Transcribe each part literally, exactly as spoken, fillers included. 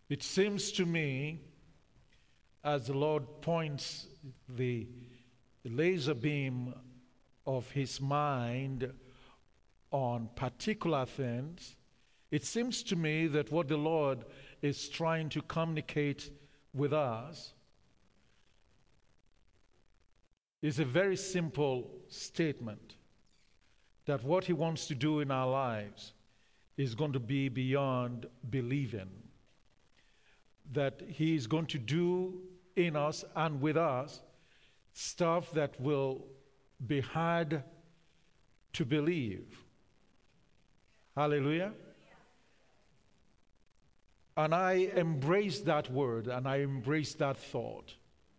It seems to me, as the Lord points the laser beam of his mind on particular things, it seems to me that what the Lord is trying to communicate with us is a very simple statement, that what he wants to do in our lives is going to be beyond believing. That he is going to do in us and with us stuff that will be hard to believe. Hallelujah. And I embrace that word and I embrace that thought.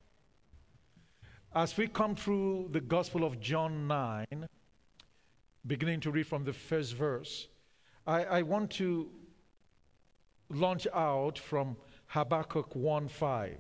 As we come through the Gospel of John nine, beginning to read from the first verse, I, I want to launch out from Habakkuk one five.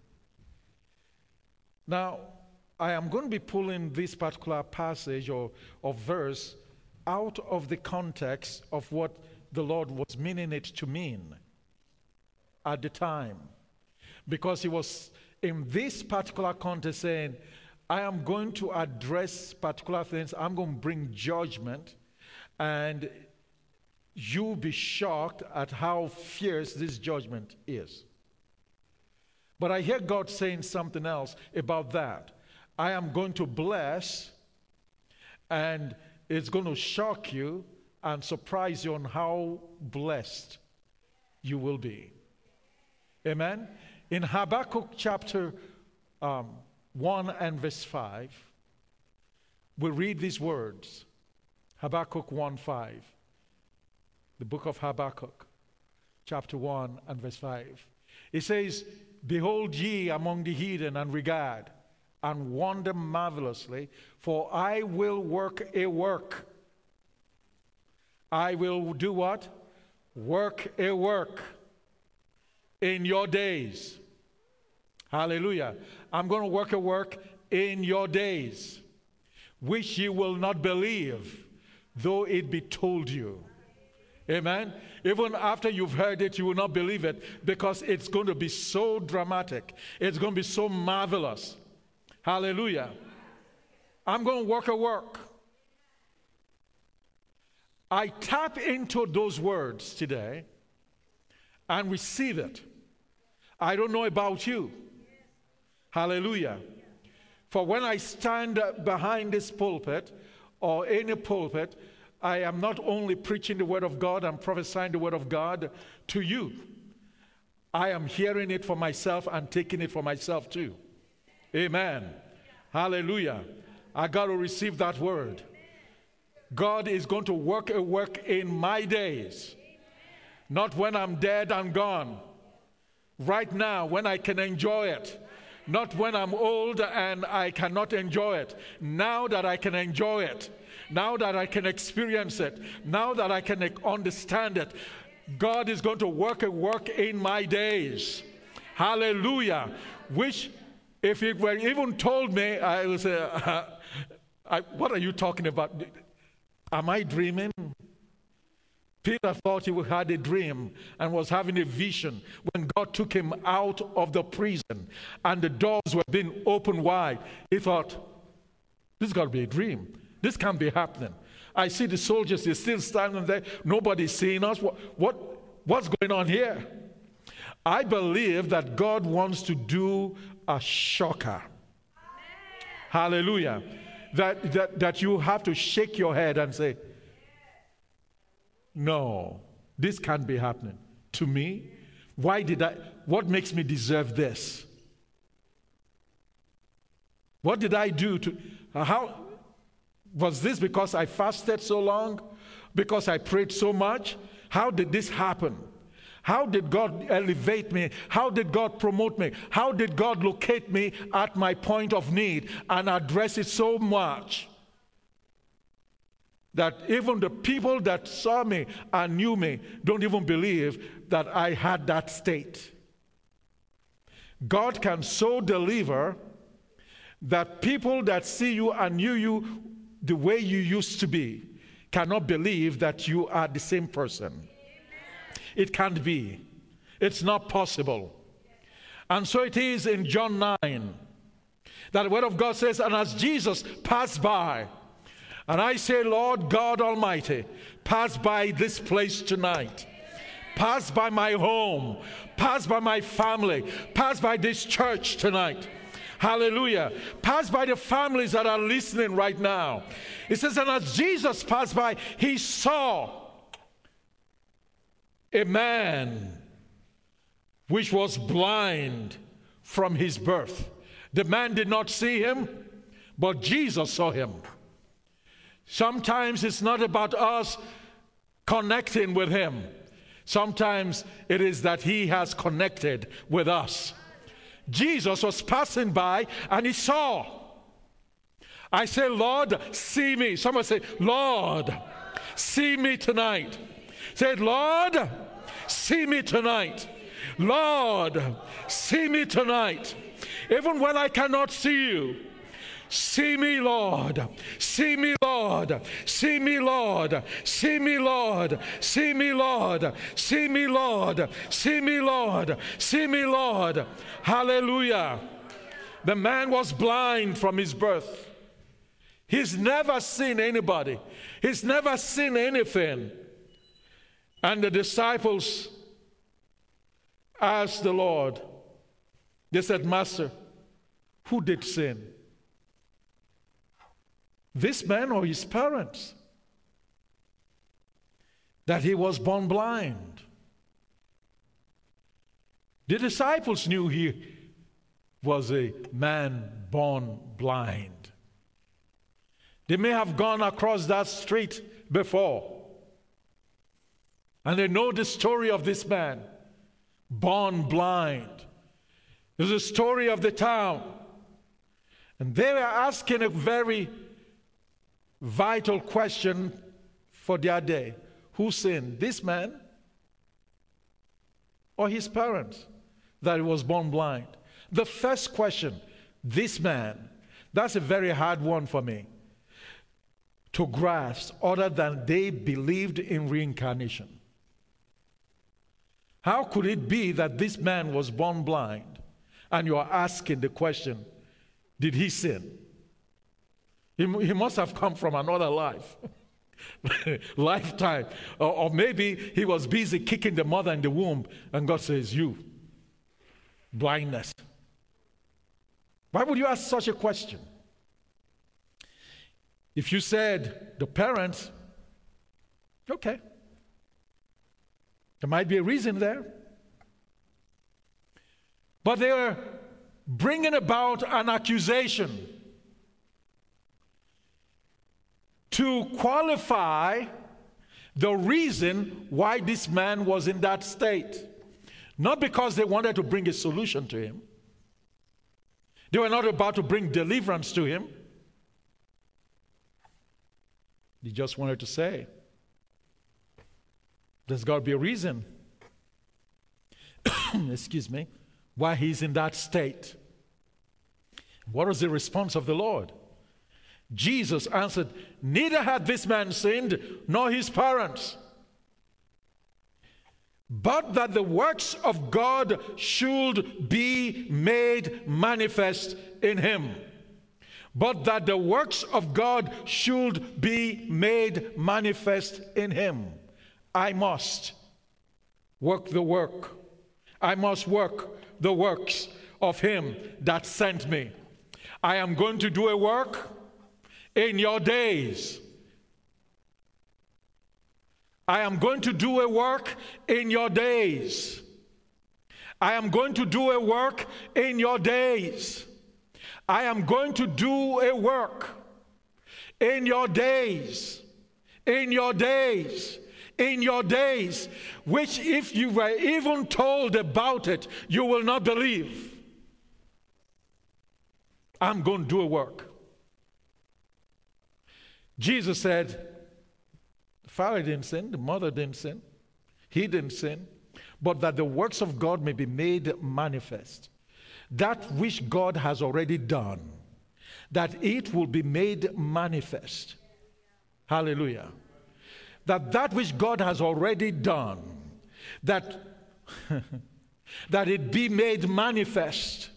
Now, I am going to be pulling this particular passage or, or verse out of the context of what the Lord was meaning it to mean at the time. Because he was in this particular context saying, I am going to address particular things, I'm going to bring judgment, and you'll be shocked at how fierce this judgment is. But I hear God saying something else about that. I am going to bless, and it's going to shock you and surprise you on how blessed you will be. Amen? In Habakkuk chapter um, one and verse five, we read these words. Habakkuk one five. The book of Habakkuk, chapter one and verse five. It says, Behold ye among the heathen and regard, and wonder marvelously, for I will work a work. I will do what? Work a work in your days. Hallelujah. I'm going to work a work in your days, which you will not believe, though it be told you. Amen. Even after you've heard it, you will not believe it, because it's going to be so dramatic. It's going to be so marvelous. Hallelujah. I'm going to work a work. I tap into those words today and receive it. I don't know about you. Hallelujah. For when I stand behind this pulpit or any pulpit, I am not only preaching the word of God and prophesying the word of God to you. I am hearing it for myself and taking it for myself too. Amen. Hallelujah. I got to receive that word. God is going to work a work in my days. Not when I'm dead and gone. Right now, when I can enjoy it. Not when I'm old and I cannot enjoy it. Now that I can enjoy it. Now that I can experience it. Now that I can understand it. God is going to work a work in my days. Hallelujah. Which, if it were even told me, I would say, uh, I, what are you talking about? Am I dreaming? Peter thought he had a dream and was having a vision when God took him out of the prison and the doors were being opened wide. He thought, this has got to be a dream. This can't be happening. I see the soldiers, they're still standing there. Nobody's seeing us. What, what, what's going on here? I believe that God wants to do a shocker. Hallelujah. That, that, that you have to shake your head and say, no, this can't be happening to me. Why did I, what makes me deserve this? What did I do to, how, was this because I fasted so long? Because I prayed so much? How did this happen? How did God elevate me? How did God promote me? How did God locate me at my point of need and address it so much that even the people that saw me and knew me don't even believe that I had that state? God can so deliver that people that see you and knew you the way you used to be cannot believe that you are the same person. It can't be. It's not possible. And so it is in John nine, that the Word of God says, and as Jesus passed by, and I say, Lord God Almighty, pass by this place tonight. Pass by my home. Pass by my family. Pass by this church tonight. Hallelujah. Pass by the families that are listening right now. It says, and as Jesus passed by, he saw a man which was blind from his birth. The man did not see him, but Jesus saw him. Sometimes it's not about us connecting with him. Sometimes it is that he has connected with us. Jesus was passing by and he saw. I say, Lord, see me. Someone say, Lord, see me tonight. Say, Lord, see me tonight. Lord, see me tonight. Even when I cannot see you, see me, Lord. See me, Lord. See me, Lord. See me, Lord. See me, Lord. See me, Lord. See me, Lord. See me, Lord. Hallelujah. The man was blind from his birth. He's never seen anybody. He's never seen anything. And the disciples asked the Lord, they said, Master, who did sin? This man or his parents? That he was born blind. The disciples knew he was a man born blind. They may have gone across that street before, and they know the story of this man, born blind. There's a story of the town, and they were asking a very vital question for their day. Who sinned, this man or his parents, that he was born blind? The first question, this man, that's a very hard one for me to grasp, other than they believed in reincarnation. How could it be that this man was born blind and you are asking the question, did he sin? He, he must have come from another life, lifetime. Or, or maybe he was busy kicking the mother in the womb and God says, you, blindness. Why would you ask such a question? If you said the parents, okay, there might be a reason there. But they were bringing about an accusation to qualify the reason why this man was in that state. Not because they wanted to bring a solution to him. They were not about to bring deliverance to him. They just wanted to say, there's got to be a reason, excuse me, why he's in that state. What was the response of the Lord? Jesus answered, neither had this man sinned, nor his parents, but that the works of God should be made manifest in him. But that the works of God should be made manifest in him. I must work the work. I must work the works of him that sent me. I am going to do a work in your days. I am going to do a work in your days. I am going to do a work in your days. I am going to do a work in your days, in your days, in your days, which if you were even told about it, you will not believe. I'm going to do a work. Jesus said, the father didn't sin, the mother didn't sin, he didn't sin, but that the works of God may be made manifest. That which God has already done, that it will be made manifest. Hallelujah. That that which God has already done, that that it be made manifest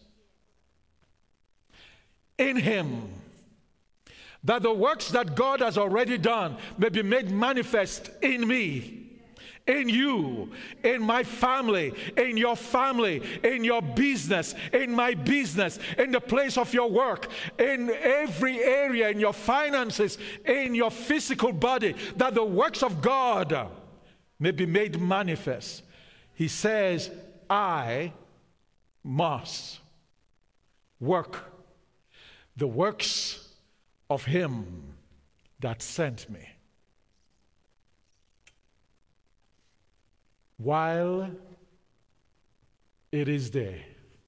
in him, that the works that God has already done may be made manifest in me, in you, in my family, in your family, in your business, in my business, in the place of your work, in every area, in your finances, in your physical body, that the works of God may be made manifest. He says, I must work the works of him that sent me, while it is day.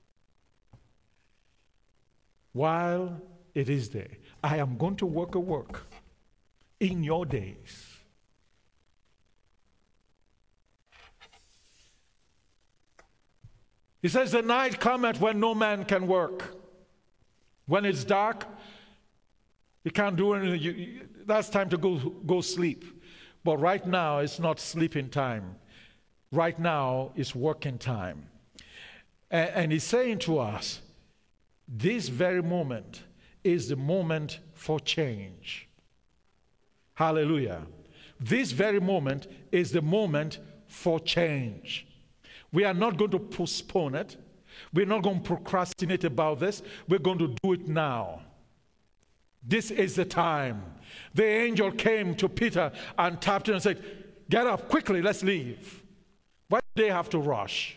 While it is day. I am going to work a work in your days. He says, the night cometh when no man can work. When it's dark, you can't do anything. You, you, that's time to go, go sleep. But right now, it's not sleeping time. Right now is working time. And, and he's saying to us, this very moment is the moment for change. Hallelujah. This very moment is the moment for change. We are not going to postpone it. We're not going to procrastinate about this. We're going to do it now. This is the time. The angel came to Peter and tapped him and said, get up quickly, let's leave. Why do they have to rush?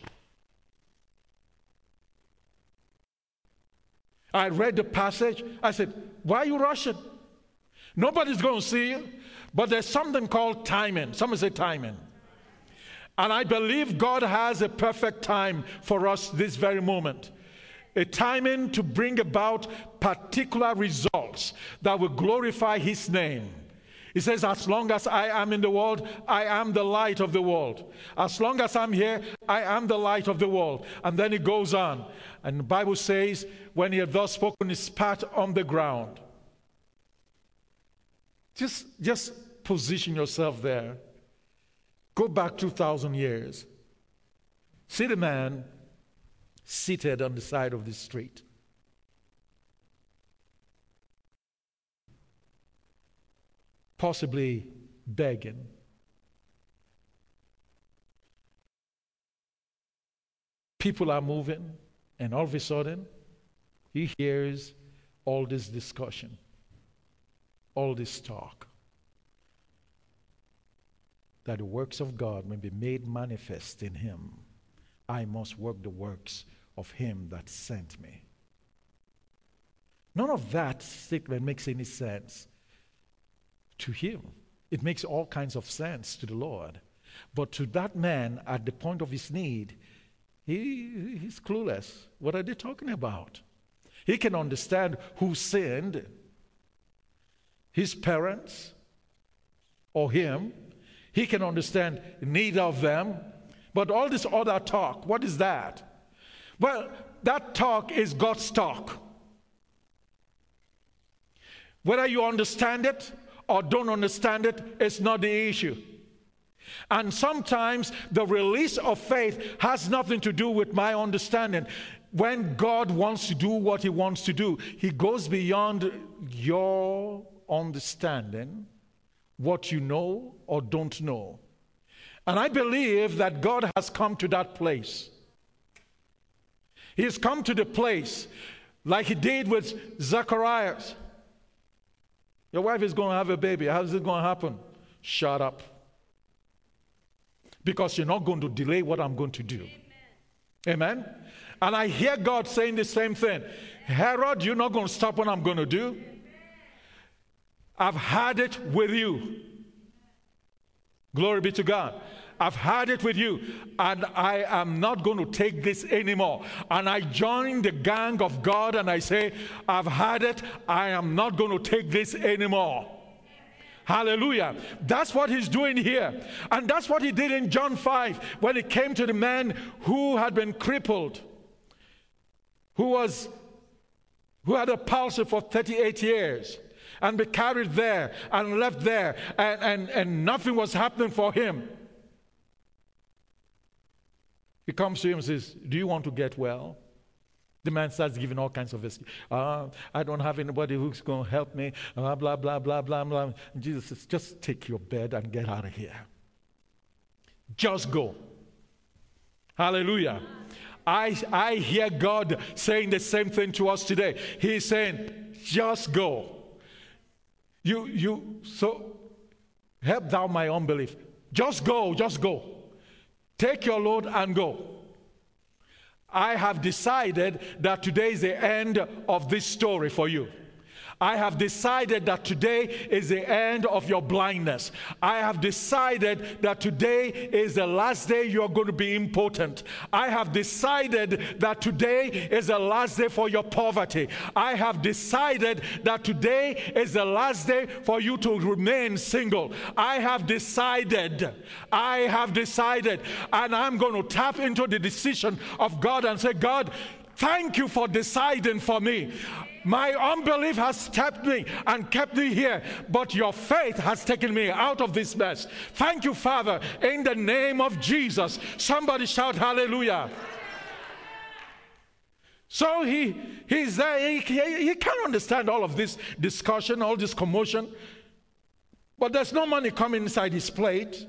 I read the passage. I said, why are you rushing? Nobody's going to see you. But there's something called timing. Someone say timing. And I believe God has a perfect time for us this very moment. A timing to bring about particular results that will glorify his name. He says, as long as I am in the world, I am the light of the world. As long as I'm here, I am the light of the world. And then it goes on. And the Bible says, when he had thus spoken, he spat on the ground. Just, just position yourself there. Go back two thousand years. See the man seated on the side of the street. Possibly begging. People are moving, and all of a sudden, he hears all this discussion, all this talk, that the works of God may be made manifest in him. I must work the works of him that sent me. None of that statement makes any sense to him. It makes all kinds of sense to the Lord. But to that man, at the point of his need, he, he's clueless. What are they talking about? He can understand who sinned, his parents or him. He can understand neither of them. But all this other talk, what is that? Well, that talk is God's talk. Whether you understand it or don't understand it, it's not the issue. And sometimes the release of faith has nothing to do with my understanding. When God wants to do what he wants to do, he goes beyond your understanding, what you know or don't know. And I believe that God has come to that place. He has come to the place like he did with Zacharias. Your wife is going to have a baby. How is it going to happen? Shut up. Because you're not going to delay what I'm going to do. Amen? Amen? And I hear God saying the same thing. Herod, you're not going to stop what I'm going to do. I've had it with you. Glory be to God. I've had it with you, and I am not going to take this anymore. And I join the gang of God and I say, I've had it. I am not going to take this anymore. Hallelujah. That's what he's doing here. And that's what he did in John five when he came to the man who had been crippled, who was who had a palsy for thirty-eight years and be carried there and left there, and, and, and nothing was happening for him. He comes to him and says, do you want to get well? The man starts giving all kinds of excuses. Uh, I don't have anybody who's going to help me. Uh, blah, blah, blah, blah, blah. And Jesus says, just take your bed and get out of here. Just go. Hallelujah. I, I hear God saying the same thing to us today. He's saying, just go. You, you, so help thou my unbelief. Just go, just go. Take your load and go. I have decided that today is the end of this story for you. I have decided that today is the end of your blindness. I have decided that today is the last day you're going to be impotent. I have decided that today is the last day for your poverty. I have decided that today is the last day for you to remain single. I have decided. I have decided. And I'm going to tap into the decision of God and say, God, thank you for deciding for me. My unbelief has kept me and kept me here, but your faith has taken me out of this mess. Thank you, Father, in the name of Jesus. Somebody shout hallelujah. So he he's there. He, he, he can't understand all of this discussion, all this commotion, but there's no money coming inside his plate.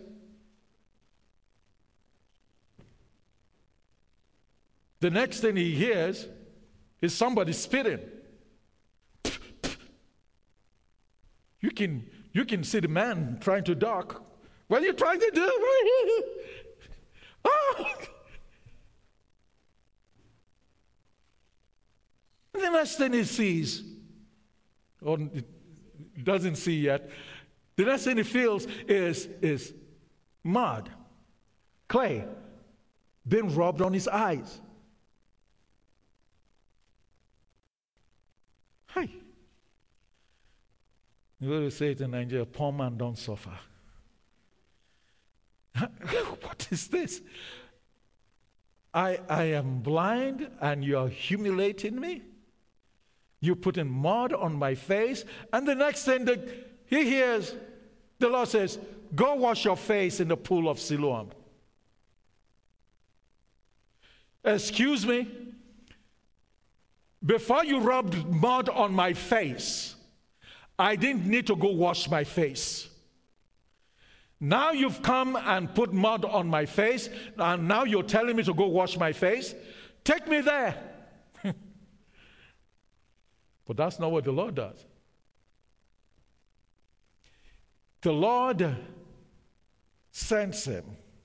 The next thing he hears is somebody spitting. You can, you can see the man trying to duck. What are you trying to do? Oh. And the next thing he sees, or doesn't see yet, the next thing he feels is, is mud, clay, being rubbed on his eyes. Hi. You will say it in Nigeria, poor man don't suffer. What is this? I, I am blind and you are humiliating me? You putting mud on my face? And the next thing that he hears, the Lord says, go wash your face in the pool of Siloam. Excuse me? Before you rubbed mud on my face, I didn't need to go wash my face. Now you've come and put mud on my face, and now you're telling me to go wash my face? Take me there. But that's not what the Lord does. The Lord sends him.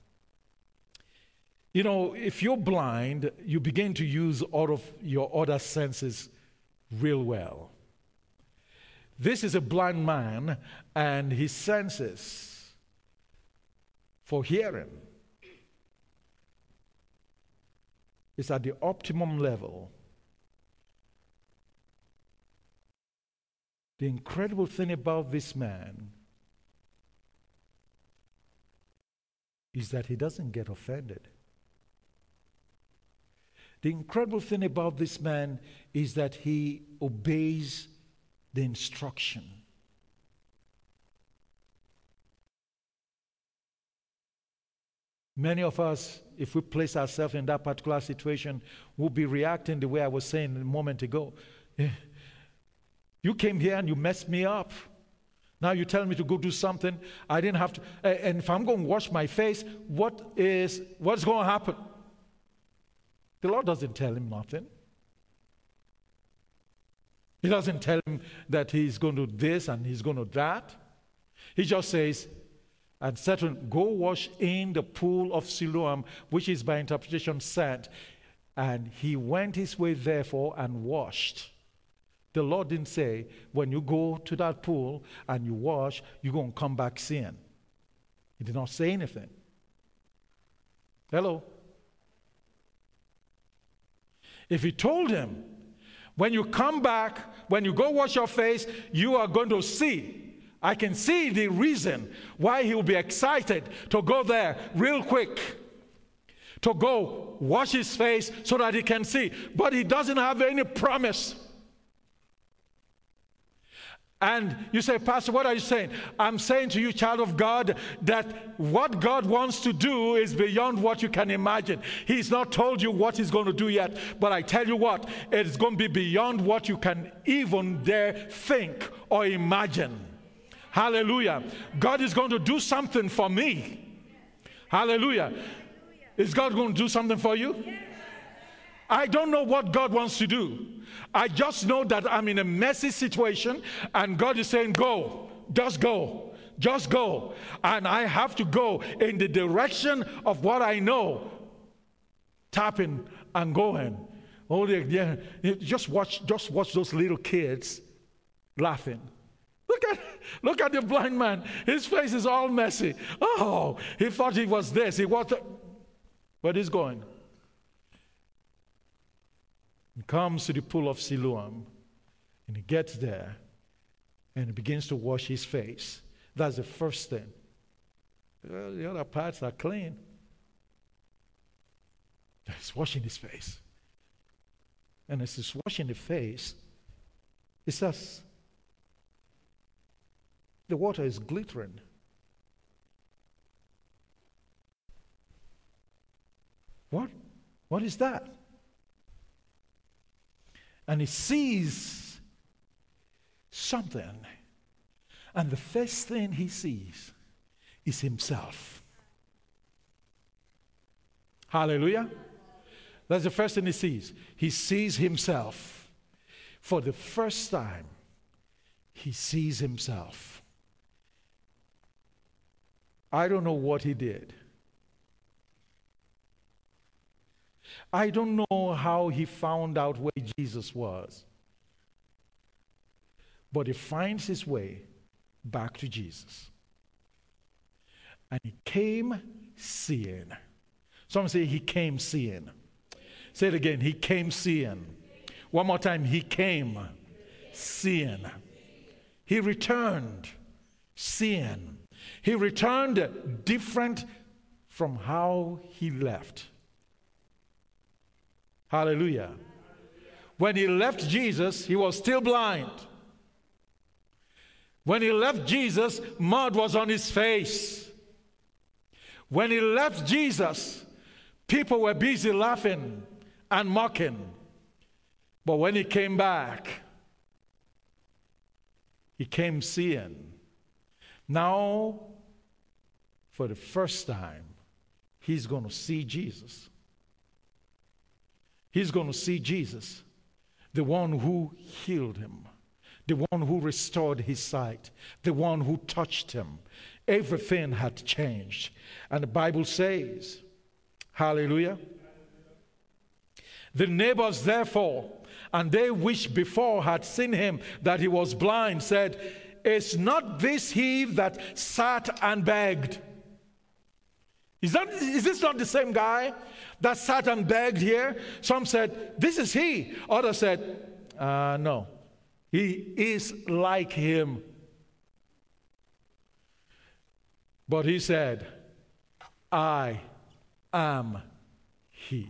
You know, if you're blind, you begin to use all of your other senses real well. This is a blind man, and his senses for hearing is at the optimum level. The incredible thing about this man is that he doesn't get offended. The incredible thing about this man is that he obeys the instruction. Many of us, if we place ourselves in that particular situation, will be reacting the way I was saying a moment ago. You came here and you messed me up. Now you tell me to go do something. I didn't have to. And if I'm going to wash my face, what is what's going to happen? The Lord doesn't tell him nothing. He doesn't tell him that he's going to do this and he's going to do that. He just says, and said to him, go wash in the pool of Siloam, which is by interpretation sand. And he went his way therefore and washed. The Lord didn't say, when you go to that pool and you wash, you're going to come back seeing. He did not say anything. Hello? If he told him, when you come back, when you go wash your face, you are going to see. I can see the reason why he will be excited to go there real quick, to go wash his face so that he can see. But he doesn't have any promise. And you say, Pastor, what are you saying? I'm saying to you, child of God, that what God wants to do is beyond what you can imagine. He's not told you what he's going to do yet, but I tell you what, it's going to be beyond what you can even dare think or imagine. Hallelujah. God is going to do something for me. Hallelujah. Is God going to do something for you? I don't know what God wants to do. I just know that I'm in a messy situation and God is saying, go, just go, just go. And I have to go in the direction of what I know. Tapping and going. Oh, yeah, just watch, just watch those little kids laughing. Look at, look at the blind man. His face is all messy. Oh, he thought he was this. He was, where he's going. He comes to the pool of Siloam, and he gets there, and he begins to wash his face. That's the first thing. Well, the other parts are clean. He's washing his face. And as he's washing the face, he says, the water is glittering. What? What is that? And he sees something. And the first thing he sees is himself. Hallelujah. That's the first thing he sees. He sees himself. For the first time, he sees himself. I don't know what he did. I don't know how he found out where Jesus was. But he finds his way back to Jesus. And he came seeing. Some say he came seeing. Say it again. He came seeing. One more time. He came seeing. He returned seeing. He returned different from how he left. Hallelujah. When he left Jesus, he was still blind. When he left Jesus, mud was on his face. When he left Jesus, people were busy laughing and mocking. But when he came back, he came seeing. Now, for the first time, he's going to see Jesus. He's going to see Jesus, the one who healed him, the one who restored his sight, the one who touched him. Everything had changed. And the Bible says, hallelujah, the neighbors therefore, and they which before had seen him that he was blind, said, is not this he that sat and begged? Is that, is this not the same guy that sat and begged here? Some said, this is he. Others said, uh, no, he is like him. But he said, I am he.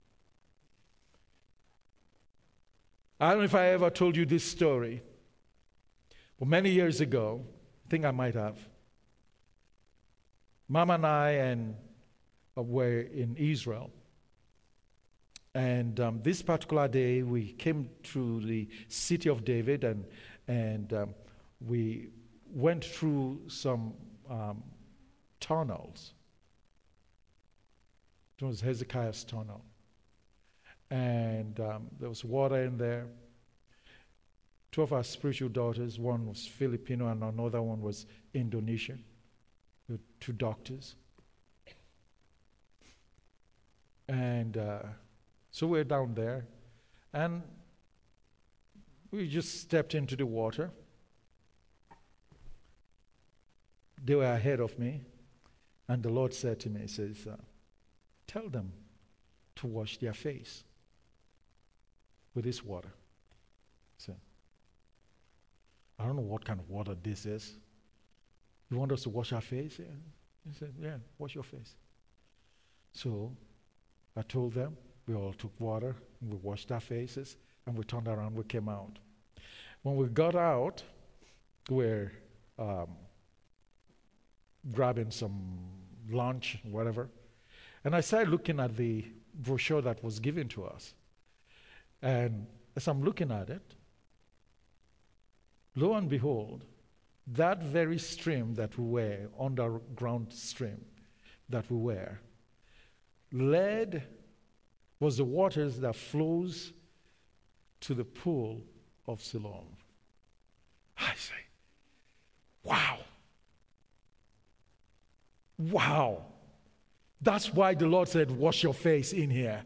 I don't know if I ever told you this story, but many years ago, I think I might have, Mama and I and uh, were in Israel. And um, this particular day, we came to the city of David, and, and um, we went through some um, tunnels. It was Hezekiah's tunnel. And um, there was water in there. Two of our spiritual daughters, one was Filipino and another one was Indonesian. There were two doctors. And uh, so we're down there. And we just stepped into the water. They were ahead of me. And the Lord said to me, He says, uh, tell them to wash their face with this water. So, I don't know what kind of water this is. You want us to wash our face? Yeah. He said, yeah, wash your face. So I told them, we all took water, and we washed our faces, and we turned around, we came out. When we got out, were um, grabbing some lunch, whatever. And I started looking at the brochure that was given to us. And as I'm looking at it, lo and behold, that very stream that we were, underground stream that we were, led was the waters that flows to the pool of Siloam. I say, wow. Wow. That's why the Lord said, wash your face in here.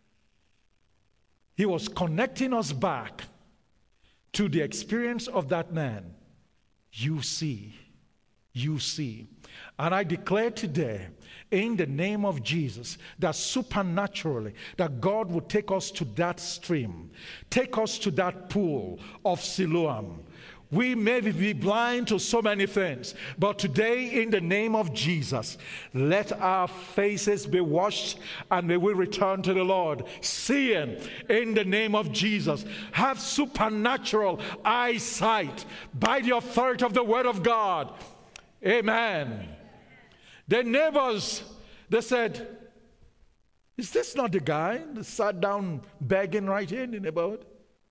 He was connecting us back to the experience of that man. You see, you see. And I declare today, in the name of Jesus, that supernaturally, that God will take us to that stream, take us to that pool of Siloam. We may be blind to so many things, but today, in the name of Jesus, let our faces be washed and may we return to the Lord, seeing in the name of Jesus. Have supernatural eyesight by the authority of the Word of God. Amen. The neighbors, they said, is this not the guy that sat down begging right here in the neighborhood?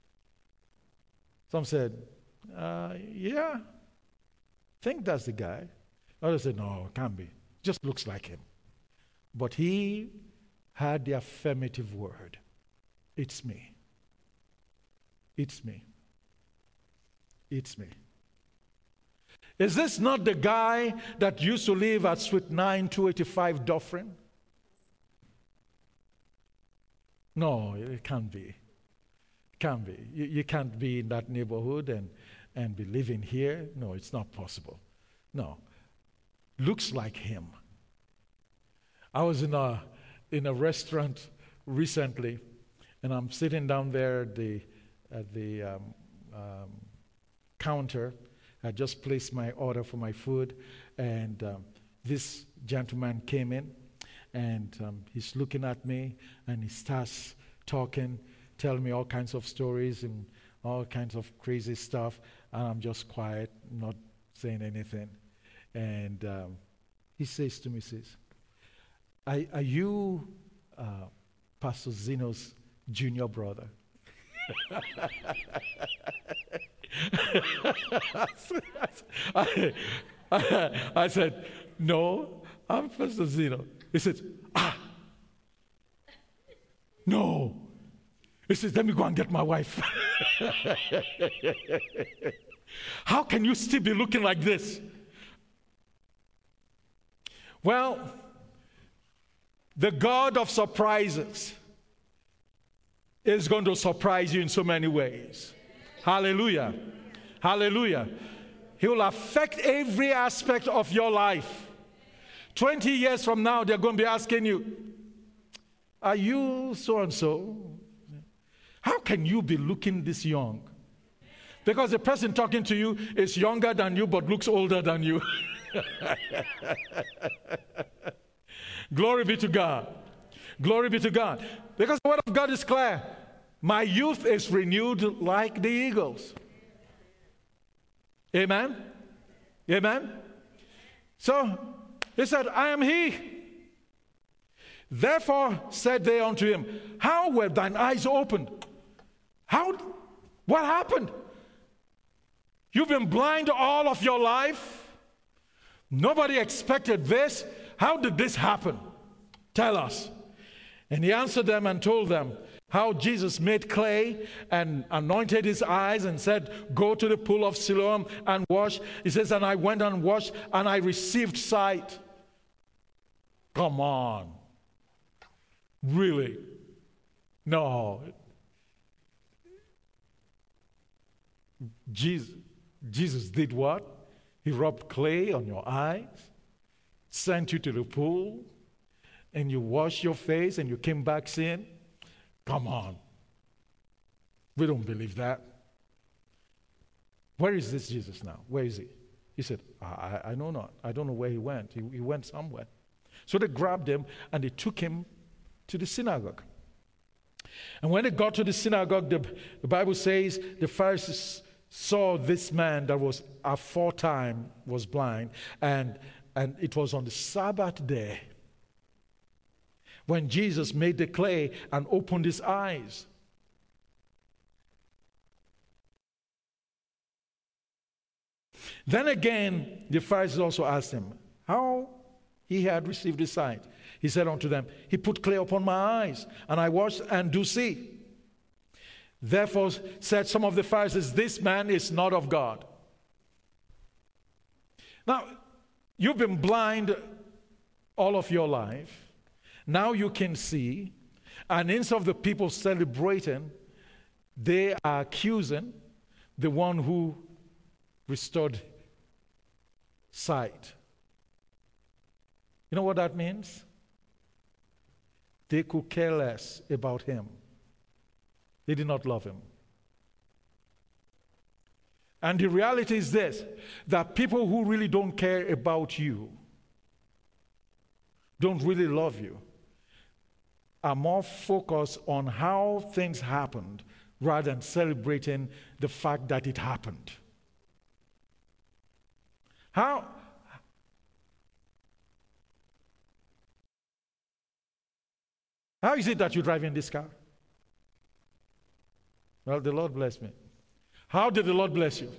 Some said, Uh, yeah, I think that's the guy. Others said, no, it can't be. Just looks like him. But he had the affirmative word. It's me. It's me. It's me. Is this not the guy that used to live at Suite nine, two eighty-five Dufferin? No, it can't be. It can't be. You, you can't be in that neighborhood and and be living here. No, it's not possible. No. Looks like him. I was in a in a restaurant recently, and I'm sitting down there at the at the um, um, counter. I just placed my order for my food, and um, this gentleman came in, and um, he's looking at me, and he starts talking, telling me all kinds of stories and all kinds of crazy stuff, and I'm just quiet, not saying anything. And um, he says to me, says, are, are you uh, Pastor Zeno's junior brother? I, I, I said, no, I'm Pastor Zeno. He said, ah, no. He says, let me go and get my wife. How can you still be looking like this? Well, the God of surprises is going to surprise you in so many ways. Hallelujah. Hallelujah. He will affect every aspect of your life. twenty years from now, they're going to be asking you, are you so-and-so? How can you be looking this young? Because the person talking to you is younger than you but looks older than you. Glory be to God. Glory be to God. Because the word of God is clear. My youth is renewed like the eagles. Amen? Amen? So, he said, I am he. Therefore said they unto him, how were thine eyes opened? How? What happened? You've been blind all of your life. Nobody expected this. How did this happen? Tell us. And he answered them and told them how Jesus made clay and anointed his eyes and said, go to the pool of Siloam and wash. He says, and I went and washed and I received sight. Come on. Really? No. Jesus, Jesus did what? He rubbed clay on your eyes, sent you to the pool, and you washed your face and you came back seeing? Come on. We don't believe that. Where is this Jesus now? Where is he? He said, I, I know not. I don't know where he went. He, he went somewhere. So they grabbed him and they took him to the synagogue. And when they got to the synagogue, the, the Bible says the Pharisees saw this man that was aforetime was blind, and, and it was on the Sabbath day when Jesus made the clay and opened his eyes. Then again, the Pharisees also asked him how he had received his sight. He said unto them, he put clay upon my eyes, and I washed and do see. Therefore said some of the Pharisees, this man is not of God. Now, you've been blind all of your life. Now you can see. And instead of the people celebrating, they are accusing the one who restored sight. You know what that means? They could care less about him. They did not love him. And the reality is this, that people who really don't care about you, don't really love you, are more focused on how things happened rather than celebrating the fact that it happened. How? How is it that you drive in this car? Well, the Lord bless me. How did the Lord bless you?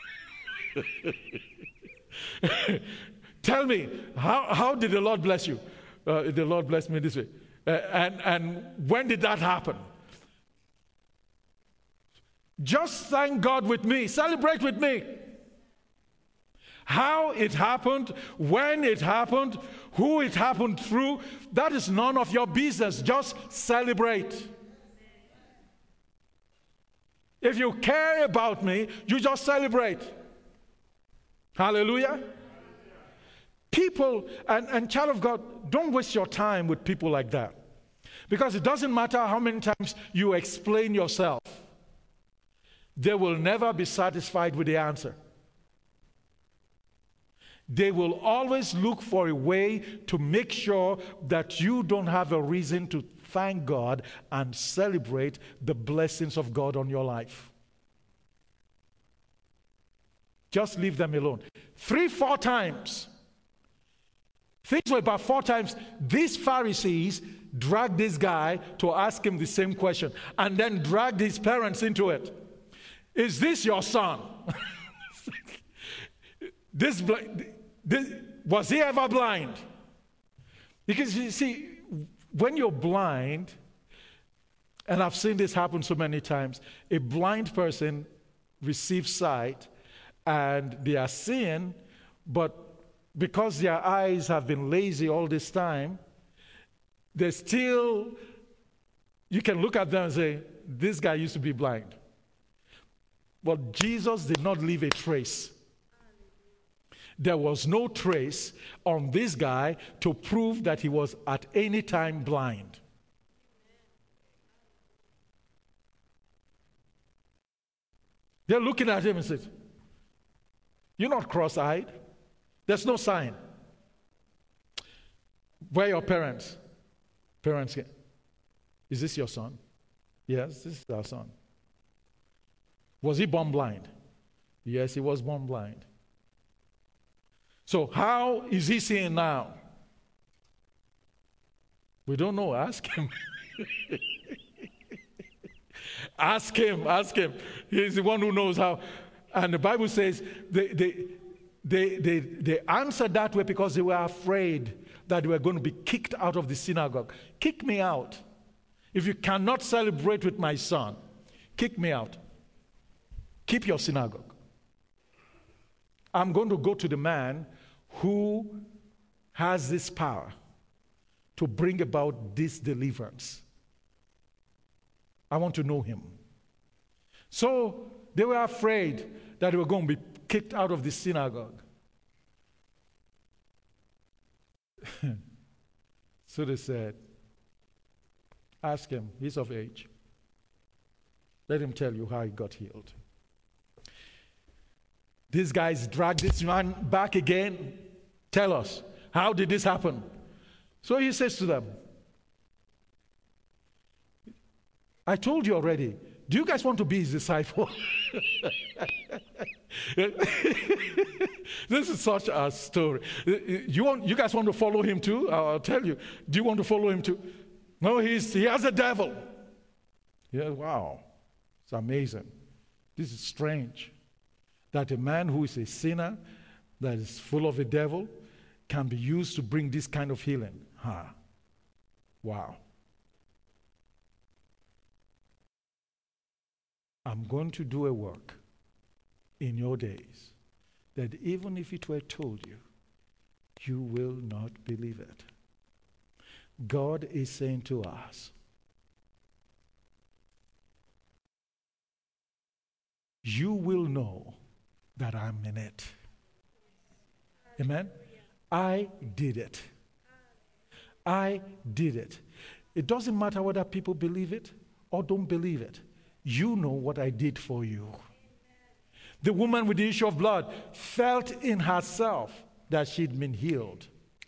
Tell me, how, how did the Lord bless you? Uh, the Lord blessed me this way. Uh, and, and when did that happen? Just thank God with me. Celebrate with me. How it happened, when it happened, who it happened through, that is none of your business. Just celebrate. If you care about me, you just celebrate. Hallelujah. People, and, and child of God, don't waste your time with people like that. Because it doesn't matter how many times you explain yourself. They will never be satisfied with the answer. They will always look for a way to make sure that you don't have a reason to thank God and celebrate the blessings of God on your life. Just leave them alone. Three, four times. Things were about four times. These Pharisees dragged this guy to ask him the same question and then dragged his parents into it. Is this your son? this, this was he ever blind? Because you see, when you're blind, and I've seen this happen so many times, a blind person receives sight and they are seeing, but because their eyes have been lazy all this time, they still, you can look at them and say, this guy used to be blind. But Jesus did not leave a trace. There was no trace on this guy to prove that he was at any time blind. They're looking at him and said, you're not cross-eyed. There's no sign. Where are your parents? Parents, is this your son? Yes, this is our son. Was he born blind? Yes, he was born blind. So how is he seeing now? We don't know. Ask him. Ask him. Ask him. He's the one who knows how. And the Bible says they, they, they, they, they answered that way because they were afraid that they were going to be kicked out of the synagogue. Kick me out. If you cannot celebrate with my son, kick me out. Keep your synagogue. I'm going to go to the man who has this power to bring about this deliverance. I want to know him. So they were afraid that they were going to be kicked out of the synagogue. So they said, ask him, he's of age. Let him tell you how he got healed. These guys dragged this man back again. Tell us, how did this happen? So he says to them, I told you already, do you guys want to be his disciple? This is such a story. You want, you guys want to follow him too? I'll tell you. Do you want to follow him too? No, he's, he has a devil. Yeah, wow. It's amazing. This is strange. That a man who is a sinner, that is full of a devil, can be used to bring this kind of healing. Huh. Wow. I'm going to do a work in your days that even if it were told you, you will not believe it. God is saying to us, you will know that I'm in it. Amen? I did it. I did it. It doesn't matter whether people believe it or don't believe it. You know what I did for you. The woman with the issue of blood felt in herself that she'd been healed.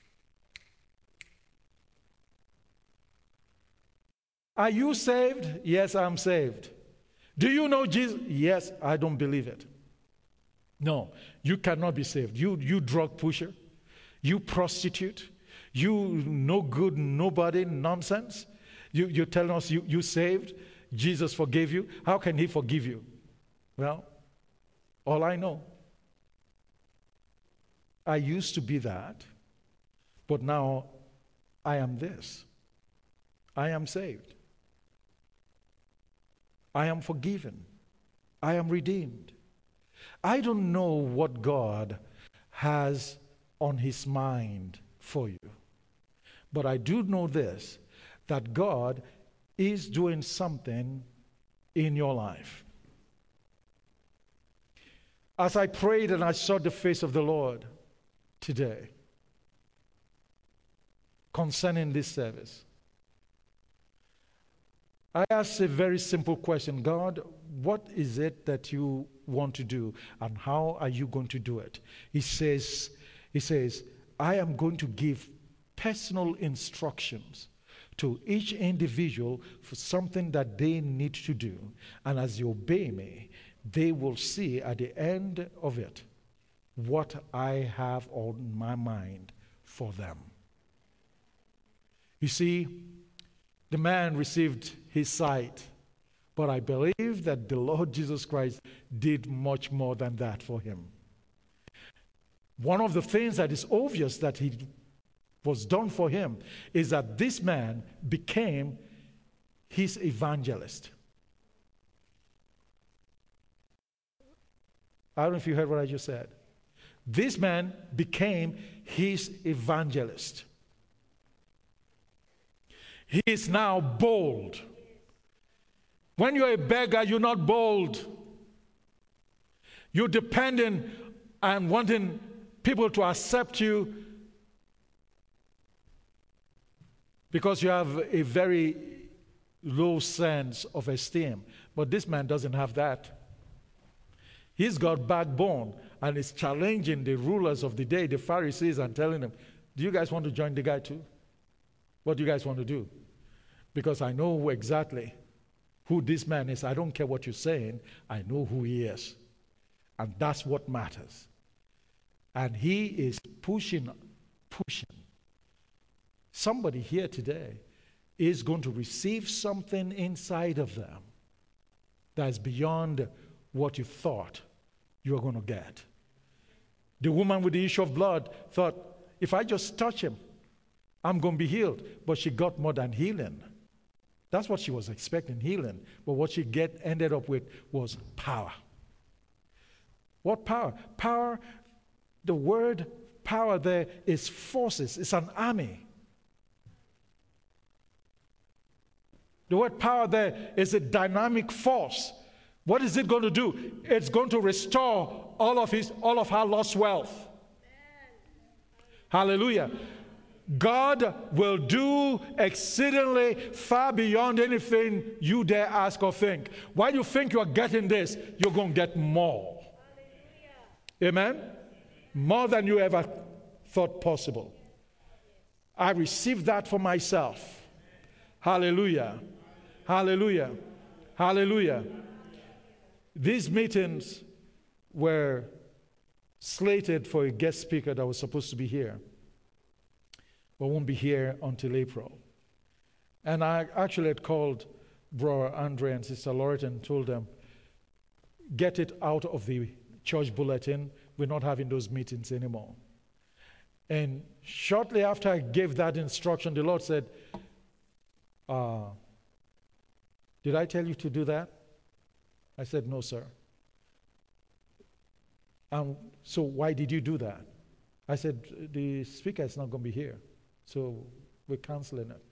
Are you saved? Yes, I'm saved. Do you know Jesus? Yes, I don't believe it. No, you cannot be saved. You, you drug pusher, you prostitute, you no good, nobody nonsense. You, you're telling us you, you saved? Jesus forgave you? How can he forgive you? Well, all I know, I used to be that, but now I am this. I am saved. I am forgiven. I am redeemed. I don't know what God has on his mind for you, but I do know this, that God is doing something in your life. As I prayed and I saw the face of the Lord today concerning this service, I asked a very simple question. God, what is it that you want to do, and how are you going to do it? He says, he says, I am going to give personal instructions to each individual for something that they need to do. And as you obey me, they will see at the end of it what I have on my mind for them. You see, the man received his sight, but I believe that the Lord Jesus Christ did much more than that for him. One of the things that is obvious that he was done for him is that this man became his evangelist. I don't know if you heard what I just said. This man became his evangelist. He is now bold. When you're a beggar, you're not bold. You're dependent and wanting people to accept you because you have a very low sense of esteem. But this man doesn't have that. He's got backbone and is challenging the rulers of the day, the Pharisees, and telling them, do you guys want to join the guy too? What do you guys want to do? Because I know exactly who this man is. I don't care what you're saying. I know who he is. And that's what matters. And he is pushing, pushing. Somebody here today is going to receive something inside of them that's beyond what you thought you were going to get. The woman with the issue of blood thought, if I just touch him, I'm going to be healed. But she got more than healing. That's what she was expecting, healing. But what she get ended up with was power. What power? Power, the word power there is forces. It's an army. The word power there is a dynamic force. What is it going to do? It's going to restore all of his, all of her lost wealth. Hallelujah. God will do exceedingly far beyond anything you dare ask or think. While you think you are getting this, you're going to get more. Amen? More than you ever thought possible. I received that for myself. Hallelujah. Hallelujah. Hallelujah. These meetings were slated for a guest speaker that was supposed to be here, but won't be here until April. And I actually had called Brother Andre and Sister Loretta and told them, get it out of the church bulletin. We're not having those meetings anymore. And shortly after I gave that instruction, the Lord said, uh, did I tell you to do that? I said, no, sir. Um, so why did you do that? I said, the speaker is not going to be here, so we're canceling it.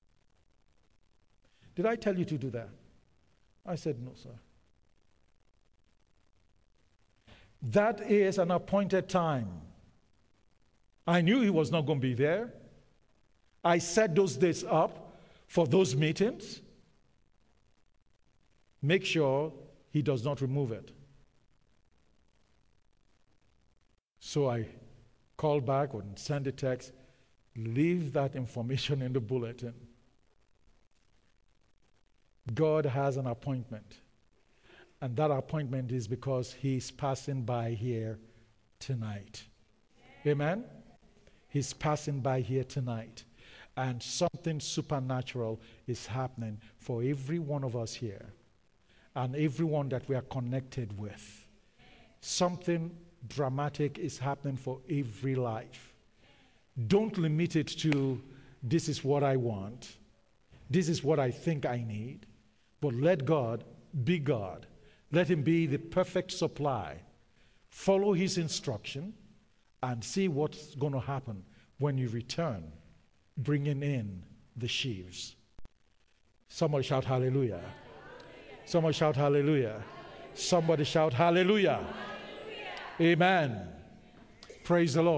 Did I tell you to do that? I said, no, sir. That is an appointed time. I knew he was not going to be there. I set those days up for those meetings. Make sure he does not remove it. So I called back and sent a text, leave that information in the bulletin. God has an appointment. And that appointment is because he's passing by here tonight. Amen? He's passing by here tonight. And something supernatural is happening for every one of us here. And everyone that we are connected with. Something dramatic is happening for every life. Don't limit it to, this is what I want. This is what I think I need. But let God be God. Let him be the perfect supply. Follow his instruction and see what's going to happen when you return, bringing in the sheaves. Somebody shout hallelujah. Somebody shout hallelujah. Somebody shout hallelujah. Amen. Praise the Lord.